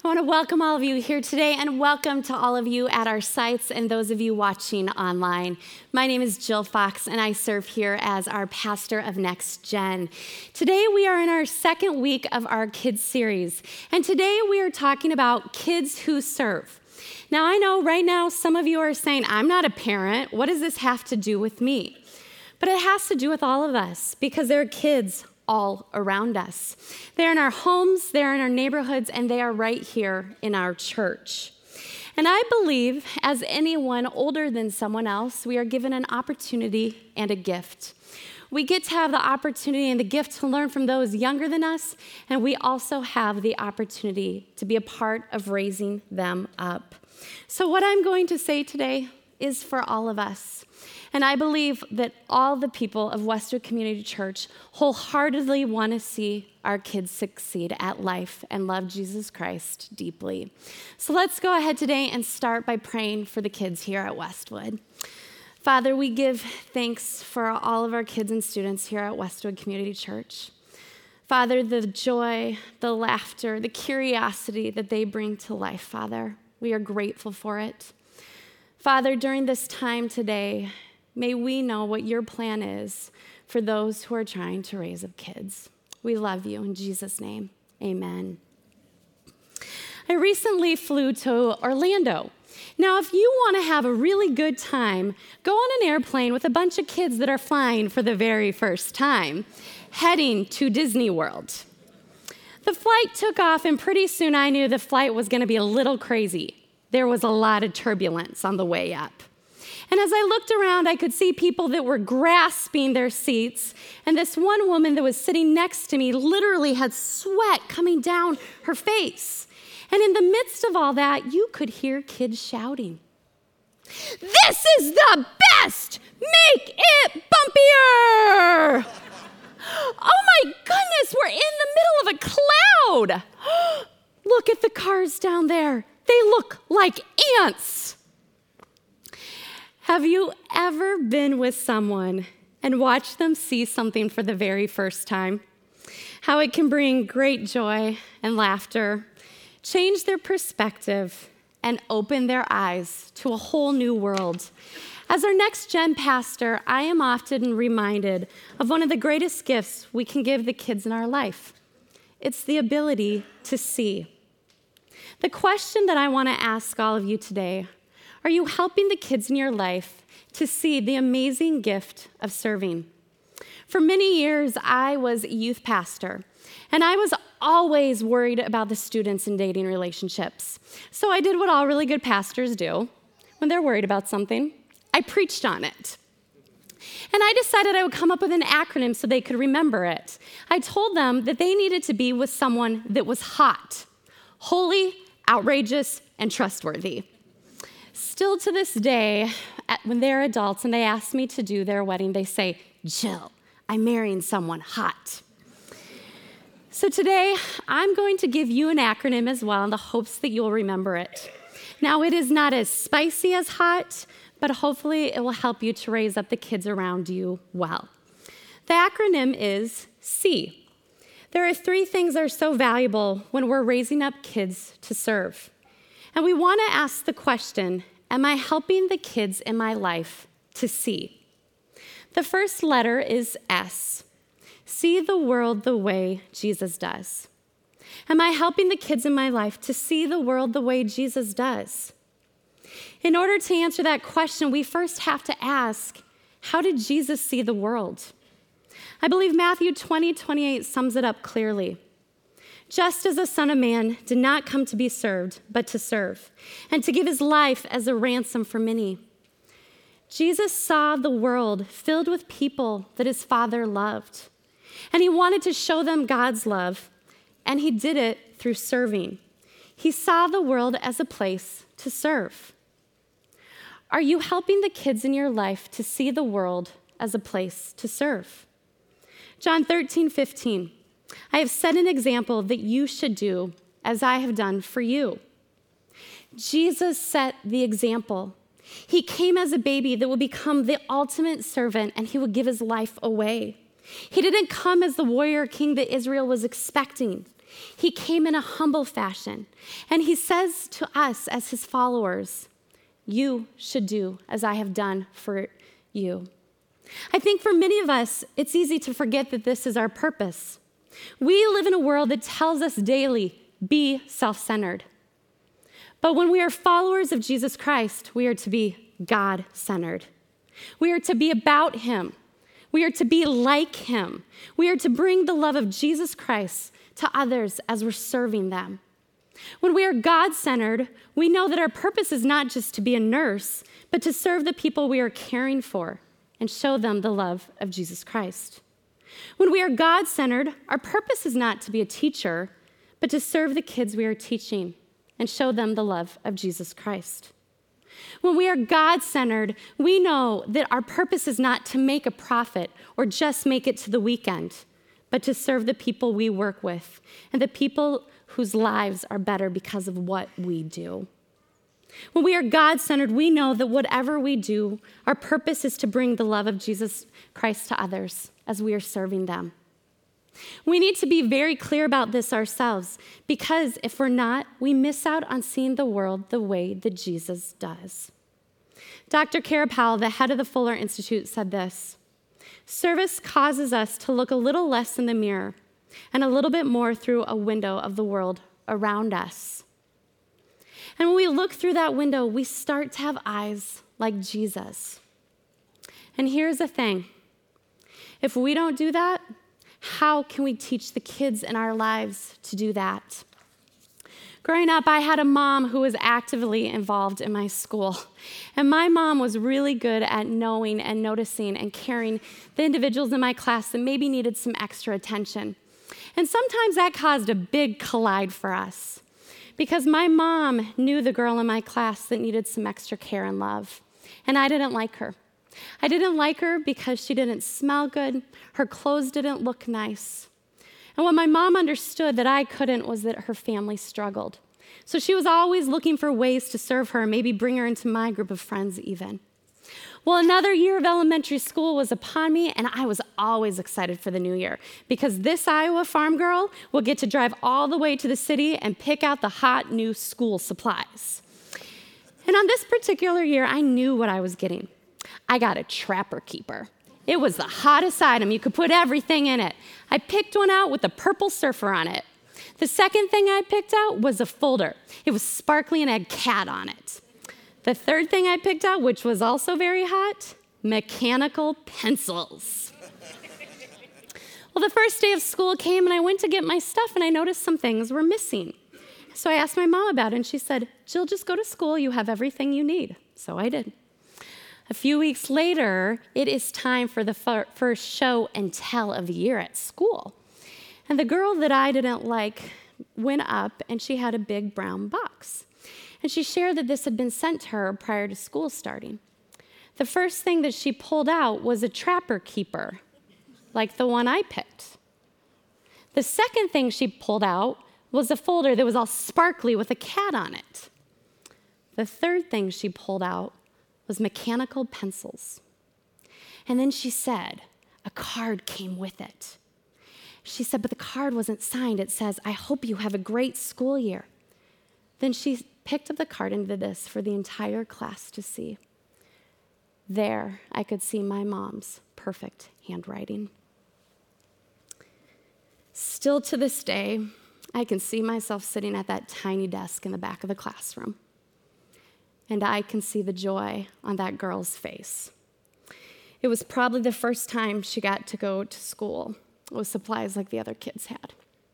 I want to welcome all of you here today and welcome to all of you at our sites and those of you watching online. My name is Jill Fox and I serve here as our pastor of Next Gen. Today we are in our second week of our kids series, and today we are talking about kids who serve. Now I know right now some of you are saying, I'm not a parent. What does this have to do with me? But it has to do with all of us because there are kids all around us. They're in our homes, they're in our neighborhoods, and they are right here in our church. And I believe, as anyone older than someone else, we are given an opportunity and a gift. We get to have the opportunity and the gift to learn from those younger than us, and we also have the opportunity to be a part of raising them up. So what I'm going to say today is for all of us. And I believe that all the people of Westwood Community Church wholeheartedly want to see our kids succeed at life and love Jesus Christ deeply. So let's go ahead today and start by praying for the kids here at Westwood. Father, we give thanks for all of our kids and students here at Westwood Community Church. Father, the joy, the laughter, the curiosity that they bring to life, Father, we are grateful for it. Father, during this time today, may we know what your plan is for those who are trying to raise up kids. We love you in Jesus' name, amen. I recently flew to Orlando. Now, if you want to have a really good time, go on an airplane with a bunch of kids that are flying for the very first time, heading to Disney World. The flight took off, and pretty soon I knew the flight was going to be a little crazy. There was a lot of turbulence on the way up. And as I looked around, I could see people that were grasping their seats. And this one woman that was sitting next to me literally had sweat coming down her face. And in the midst of all that, you could hear kids shouting, "This is the best! Make it bumpier!" Oh my goodness, we're in the middle of a cloud. Look at the cars down there. They look like ants. Have you ever been with someone and watched them see something for the very first time? How it can bring great joy and laughter, change their perspective, and open their eyes to a whole new world. As our Next Gen pastor, I am often reminded of one of the greatest gifts we can give the kids in our life. It's the ability to see. The question that I want to ask all of you today: are you helping the kids in your life to see the amazing gift of serving? For many years, I was a youth pastor, and I was always worried about the students in dating relationships. So I did what all really good pastors do when they're worried about something. I preached on it. And I decided I would come up with an acronym so they could remember it. I told them that they needed to be with someone that was hot, holy, outrageous, and trustworthy. Still to this day, when they're adults and they ask me to do their wedding, they say, "Jill, I'm marrying someone hot." So today, I'm going to give you an acronym as well in the hopes that you'll remember it. Now, it is not as spicy as hot, but hopefully it will help you to raise up the kids around you well. The acronym is C. There are 3 things that are so valuable when we're raising up kids to serve. And we want to ask the question, am I helping the kids in my life to see? The first letter is S. See the world the way Jesus does. Am I helping the kids in my life to see the world the way Jesus does? In order to answer that question, we first have to ask, how did Jesus see the world? I believe Matthew 20:28 sums it up clearly. Just as the Son of Man did not come to be served, but to serve, and to give his life as a ransom for many. Jesus saw the world filled with people that his Father loved, and he wanted to show them God's love, and he did it through serving. He saw the world as a place to serve. Are you helping the kids in your life to see the world as a place to serve? John 13:15. I have set an example that you should do as I have done for you. Jesus set the example. He came as a baby that would become the ultimate servant, and he would give his life away. He didn't come as the warrior king that Israel was expecting. He came in a humble fashion, and he says to us as his followers, you should do as I have done for you. I think for many of us, it's easy to forget that this is our purpose. We live in a world that tells us daily, be self-centered. But when we are followers of Jesus Christ, we are to be God-centered. We are to be about him. We are to be like him. We are to bring the love of Jesus Christ to others as we're serving them. When we are God-centered, we know that our purpose is not just to be a nurse, but to serve the people we are caring for and show them the love of Jesus Christ. When we are God-centered, our purpose is not to be a teacher, but to serve the kids we are teaching and show them the love of Jesus Christ. When we are God-centered, we know that our purpose is not to make a profit or just make it to the weekend, but to serve the people we work with and the people whose lives are better because of what we do. When we are God-centered, we know that whatever we do, our purpose is to bring the love of Jesus Christ to others as we are serving them. We need to be very clear about this ourselves, because if we're not, we miss out on seeing the world the way that Jesus does. Dr. Kara Powell, the head of the Fuller Institute, said this: service causes us to look a little less in the mirror and a little bit more through a window of the world around us. And when we look through that window, we start to have eyes like Jesus. And here's the thing. If we don't do that, how can we teach the kids in our lives to do that? Growing up, I had a mom who was actively involved in my school. And my mom was really good at knowing and noticing and caring the individuals in my class that maybe needed some extra attention. And sometimes that caused a big collide for us, because my mom knew the girl in my class that needed some extra care and love, and I didn't like her. I didn't like her because she didn't smell good, her clothes didn't look nice. And what my mom understood that I couldn't was that her family struggled. So she was always looking for ways to serve her, maybe bring her into my group of friends even. Well, another year of elementary school was upon me, and I was always excited for the new year, because this Iowa farm girl will get to drive all the way to the city and pick out the hot new school supplies. And on this particular year, I knew what I was getting. I got a Trapper Keeper. It was the hottest item. You could put everything in it. I picked one out with a purple surfer on it. The second thing I picked out was a folder. It was sparkly and had cat on it. The third thing I picked out, which was also very hot, mechanical pencils. Well, the first day of school came, and I went to get my stuff, and I noticed some things were missing. So I asked my mom about it, and she said, Jill, just go to school. You have everything you need. So I did. A few weeks later, it is time for the first show and tell of the year at school. And the girl that I didn't like went up, and she had a big brown box. And she shared that this had been sent to her prior to school starting. The first thing that she pulled out was a Trapper Keeper, like the one I picked. The second thing she pulled out was a folder that was all sparkly with a cat on it. The third thing she pulled out was mechanical pencils. And then she said, a card came with it. She said, but the card wasn't signed. It says, I hope you have a great school year. Then she picked up the card and did this for the entire class to see. There, I could see my mom's perfect handwriting. Still to this day, I can see myself sitting at that tiny desk in the back of the classroom. And I can see the joy on that girl's face. It was probably the first time she got to go to school with supplies like the other kids had.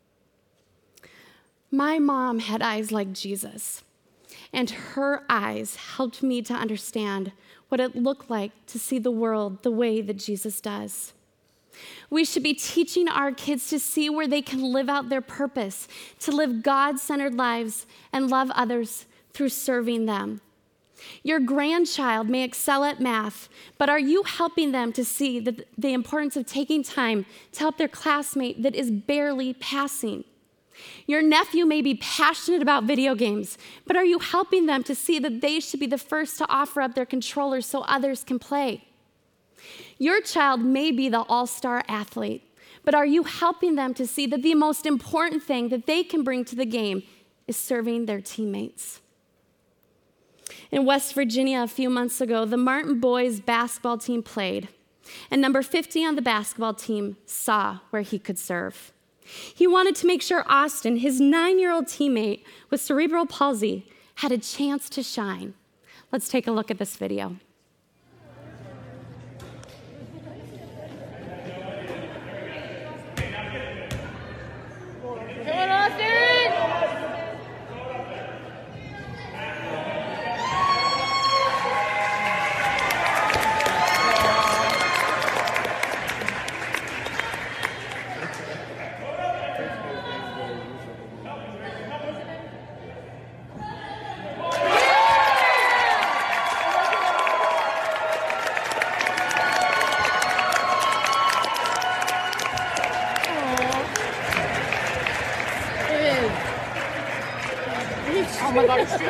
My mom had eyes like Jesus, and her eyes helped me to understand what it looked like to see the world the way that Jesus does. We should be teaching our kids to see where they can live out their purpose, to live God-centered lives and love others through serving them. Your grandchild may excel at math, but are you helping them to see the importance of taking time to help their classmate that is barely passing? Your nephew may be passionate about video games, but are you helping them to see that they should be the first to offer up their controllers so others can play? Your child may be the all-star athlete, but are you helping them to see that the most important thing that they can bring to the game is serving their teammates? In West Virginia a few months ago, the Martin boys basketball team played, and number 50 on the basketball team saw where he could serve. He wanted to make sure Austin, his 9-year-old teammate with cerebral palsy, had a chance to shine. Let's take a look at this video. Come on, Austin! Oh my God, it's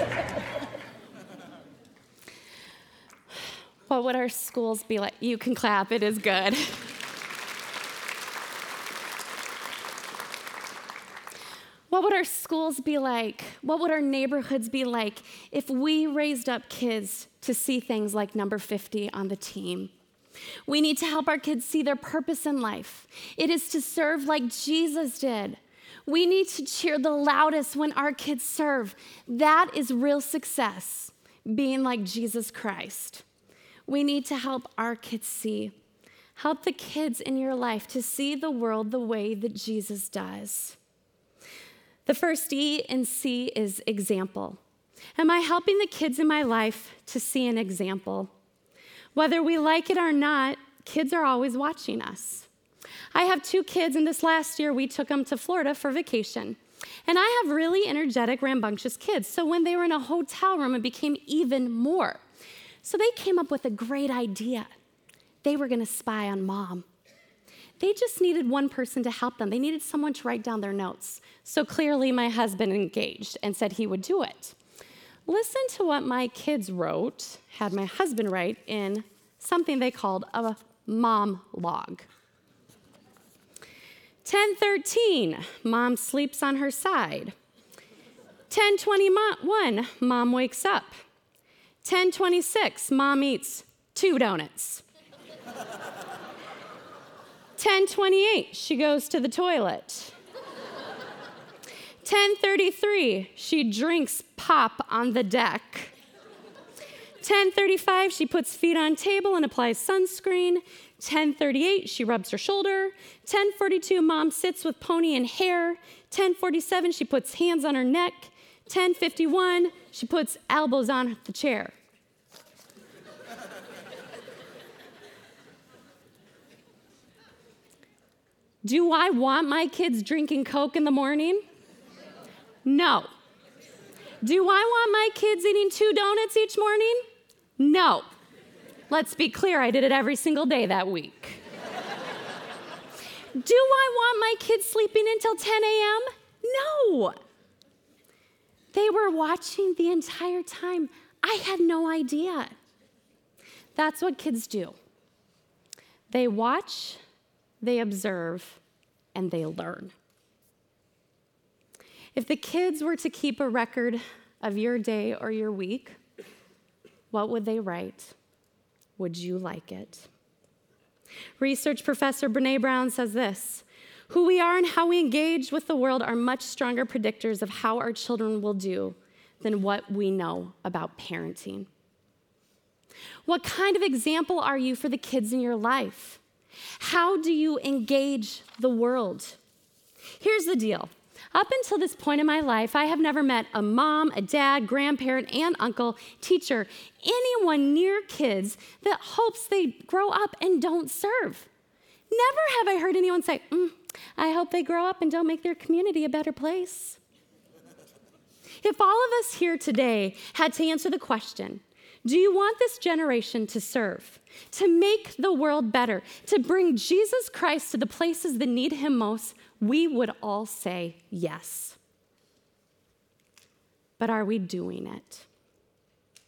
What would our schools be like? You can clap, it is good. What would our schools be like? What would our neighborhoods be like if we raised up kids to see things like number 50 on the team? We need to help our kids see their purpose in life. It is to serve like Jesus did. We need to cheer the loudest when our kids serve. That is real success, being like Jesus Christ. We need to help our kids see. Help the kids in your life to see the world the way that Jesus does. The first E in C is example. Am I helping the kids in my life to see an example? Whether we like it or not, kids are always watching us. I have 2 kids, and this last year we took them to Florida for vacation. And I have really energetic, rambunctious kids, so when they were in a hotel room, it became even more. So they came up with a great idea. They were gonna spy on Mom. They just needed one person to help them. They needed someone to write down their notes. So clearly my husband engaged and said he would do it. Listen to what my kids wrote, had my husband write in something they called a mom log. 10:13, Mom sleeps on her side. 10:21, Mom wakes up. 10:26, Mom eats 2 donuts. 10:28, she goes to the toilet. 10:33, she drinks pop on the deck. 10:35, she puts feet on table and applies sunscreen. 10:38, she rubs her shoulder. 10:42, Mom sits with pony and hair. 10:47, she puts hands on her neck. 10:51, she puts elbows on the chair. Do I want my kids drinking Coke in the morning? No. Do I want my kids eating 2 donuts each morning? No. Let's be clear, I did it every single day that week. Do I want my kids sleeping until 10 a.m.? No. They were watching the entire time. I had no idea. That's what kids do. They watch, they observe, and they learn. If the kids were to keep a record of your day or your week, what would they write? Would you like it? Research professor Brené Brown says this: who we are and how we engage with the world are much stronger predictors of how our children will do than what we know about parenting. What kind of example are you for the kids in your life? How do you engage the world? Here's the deal. Up until this point in my life, I have never met a mom, a dad, grandparent, aunt, uncle, teacher, anyone near kids that hopes they grow up and don't serve. Never have I heard anyone say, I hope they grow up and don't make their community a better place. If all of us here today had to answer the question, do you want this generation to serve, to make the world better, to bring Jesus Christ to the places that need him most, we would all say yes. But are we doing it?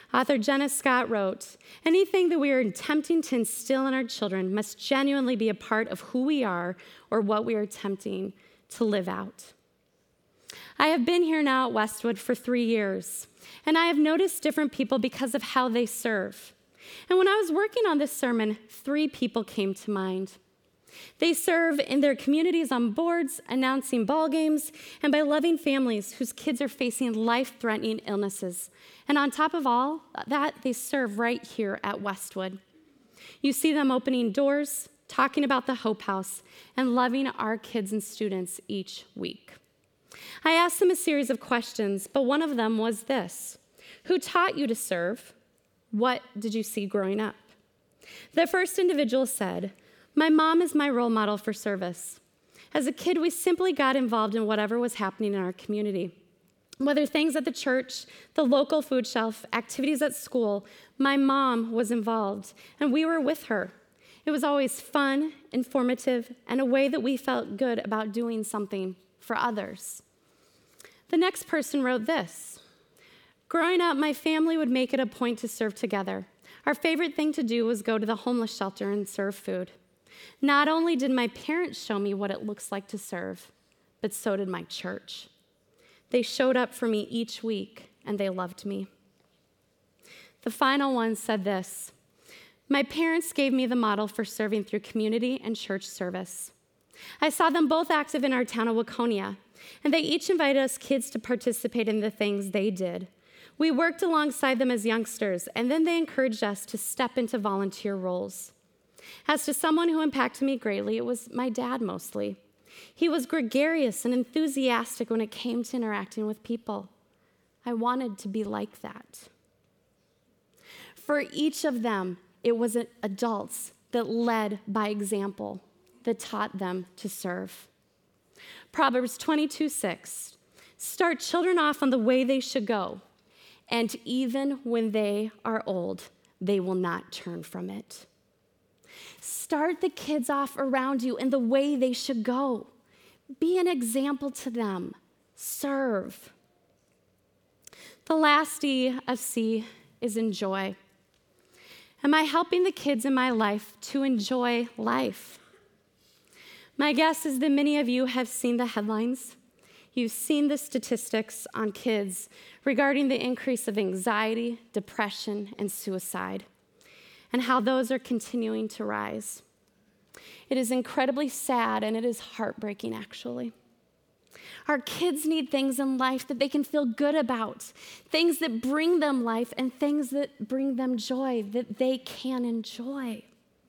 Author Jenna Scott wrote, "Anything that we are attempting to instill in our children must genuinely be a part of who we are or what we are attempting to live out." I have been here now at Westwood for 3 years, and I have noticed different people because of how they serve. And when I was working on this sermon, 3 people came to mind. They serve in their communities on boards, announcing ball games, and by loving families whose kids are facing life-threatening illnesses. And on top of all that, they serve right here at Westwood. You see them opening doors, talking about the Hope House, and loving our kids and students each week. I asked them a series of questions, but one of them was this: who taught you to serve? What did you see growing up? The first individual said, "My mom is my role model for service. As a kid, we simply got involved in whatever was happening in our community. Whether things at the church, the local food shelf, activities at school, my mom was involved, and we were with her. It was always fun, informative, and a way that we felt good about doing something for others." The next person wrote this: "Growing up, my family would make it a point to serve together. Our favorite thing to do was go to the homeless shelter and serve food. Not only did my parents show me what it looks like to serve, but so did my church. They showed up for me each week, and they loved me." The final one said this: "My parents gave me the model for serving through community and church service. I saw them both active in our town of Waconia, and they each invited us kids to participate in the things they did. We worked alongside them as youngsters, and then they encouraged us to step into volunteer roles. As to someone who impacted me greatly, it was my dad mostly. He was gregarious and enthusiastic when it came to interacting with people. I wanted to be like that." For each of them, it was adults that led by example, that taught them to serve. Proverbs 22:6, "Start children off on the way they should go, and even when they are old, they will not turn from it." Start the kids off around you in the way they should go. Be an example to them. Serve. The last E of C is enjoy. Am I helping the kids in my life to enjoy life? My guess is that many of you have seen the headlines. You've seen the statistics on kids regarding the increase of anxiety, depression, and suicide, and how those are continuing to rise. It is incredibly sad, and it is heartbreaking, actually. Our kids need things in life that they can feel good about, things that bring them life, and things that bring them joy that they can enjoy.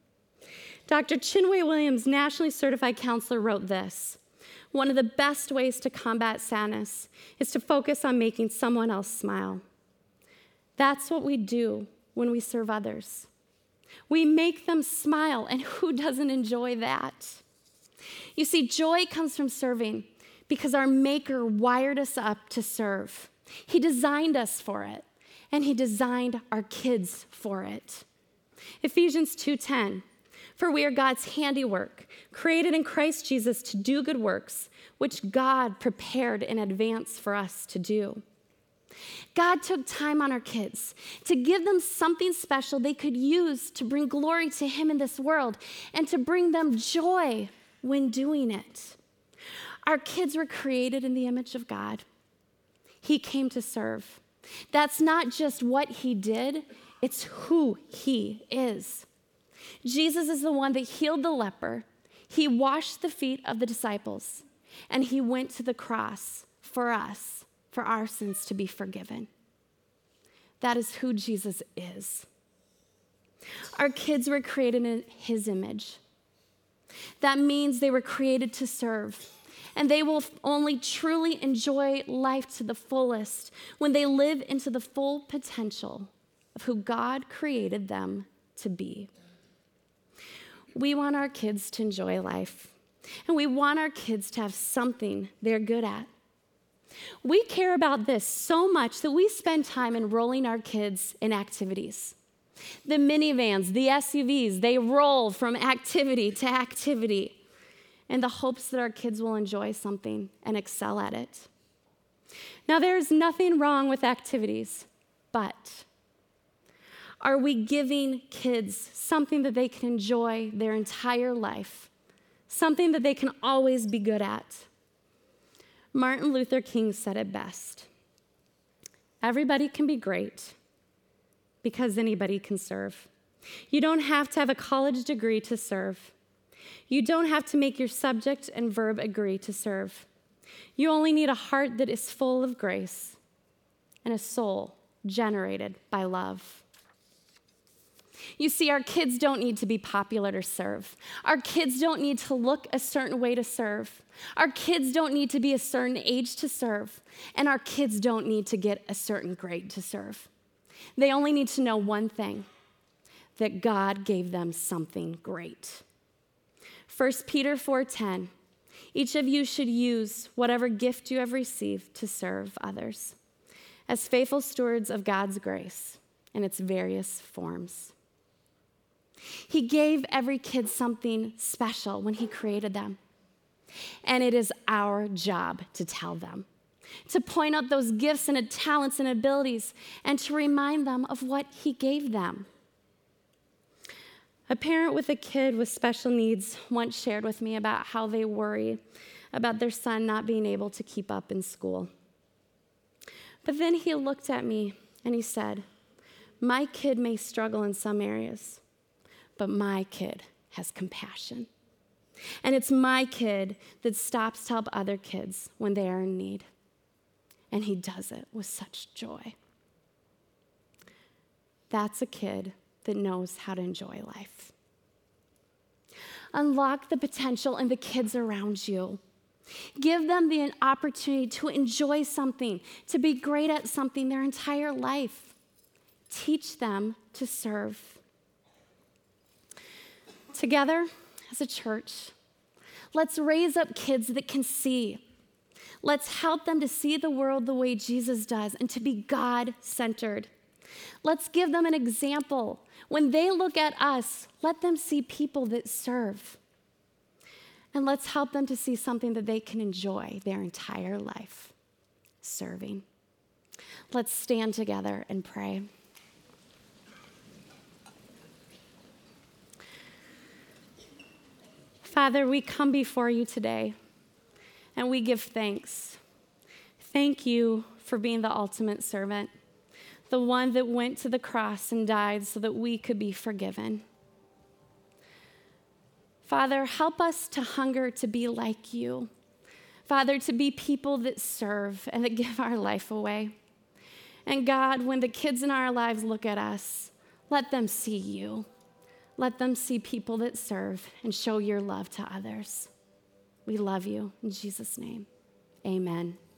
Dr. Chinwe Williams, nationally certified counselor, wrote this: "One of the best ways to combat sadness is to focus on making someone else smile." That's what we do when we serve others. We make them smile, and who doesn't enjoy that? You see, joy comes from serving because our Maker wired us up to serve. He designed us for it, and He designed our kids for it. Ephesians 2:10, "For we are God's handiwork, created in Christ Jesus to do good works, which God prepared in advance for us to do." God took time on our kids to give them something special they could use to bring glory to Him in this world and to bring them joy when doing it. Our kids were created in the image of God. He came to serve. That's not just what He did, it's who He is. Jesus is the one that healed the leper. He washed the feet of the disciples, and He went to the cross for us, for our sins to be forgiven. That is who Jesus is. Our kids were created in His image. That means they were created to serve, and they will only truly enjoy life to the fullest when they live into the full potential of who God created them to be. We want our kids to enjoy life, and we want our kids to have something they're good at. We care about this so much that we spend time enrolling our kids in activities. The minivans, the SUVs, they roll from activity to activity in the hopes that our kids will enjoy something and excel at it. Now, there's nothing wrong with activities, but Are we giving kids something that they can enjoy their entire life, something that they can always be good at? Martin Luther King said it best. Everybody can be great because anybody can serve. You don't have to have a college degree to serve. You don't have to make your subject and verb agree to serve. You only need a heart that is full of grace and a soul generated by love. You see, our kids don't need to be popular to serve. Our kids don't need to look a certain way to serve. Our kids don't need to be a certain age to serve. And our kids don't need to get a certain grade to serve. They only need to know one thing, that God gave them something great. 1 Peter 4:10, each of you should use whatever gift you have received to serve others as faithful stewards of God's grace in its various forms. He gave every kid something special when he created them. And it is our job to tell them, to point out those gifts and talents and abilities, and to remind them of what he gave them. A parent with a kid with special needs once shared with me about how they worry about their son not being able to keep up in school. But then he looked at me and he said, my kid may struggle in some areas, but my kid has compassion. And it's my kid that stops to help other kids when they are in need. And he does it with such joy. That's a kid that knows how to enjoy life. Unlock the potential in the kids around you. Give them the opportunity to enjoy something, to be great at something their entire life. Teach them to serve. Together, as a church, let's raise up kids that can see. Let's help them to see the world the way Jesus does and to be God-centered. Let's give them an example. When they look at us, let them see people that serve. And let's help them to see something that they can enjoy their entire life, serving. Let's stand together and pray. Father, we come before you today, and we give thanks. Thank you for being the ultimate servant, the one that went to the cross and died so that we could be forgiven. Father, help us to hunger to be like you. Father, to be people that serve and that give our life away. And God, when the kids in our lives look at us, let them see you. Let them see people that serve and show your love to others. We love you. In Jesus' name, amen.